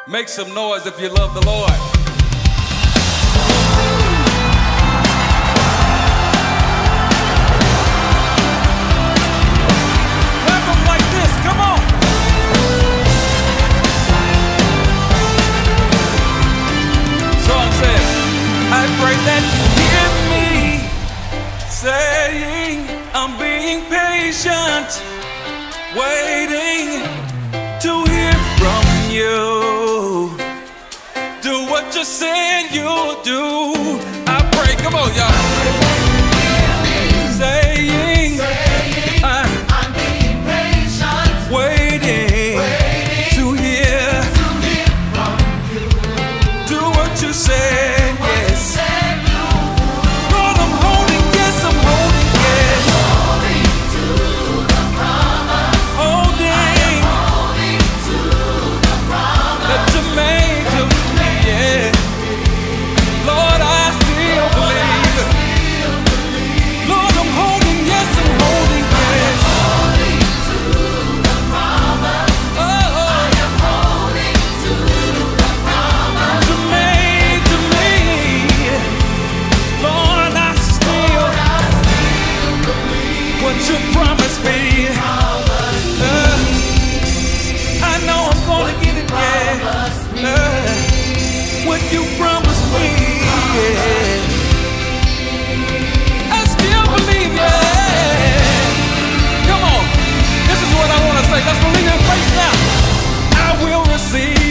Make some noise if you love the Lord. Clap them like this, come on. Song says, I pray that you hear me saying, I'm being patient, waiting to hear from you. Do what you said you'll do. I pray, come on, y'all. Saying, I'm being patient, waiting to hear from you. Do what you said, yes. Lord, I'm holding, yes, I'm holding, yes. Holding to the promise. Holding to the promise that you made to me, yeah. Lord, I still believe. Lord, I'm holding, yes, I'm holding, yes. Holding to the promise. Oh, I am holding to the promise you made to me. Lord, I still believe what you promised me. I know I'm gonna get it, yeah. What you promised me, yeah. I still believe, yeah. Come on, this is what I wanna say. Let's believe in faith now. I will receive.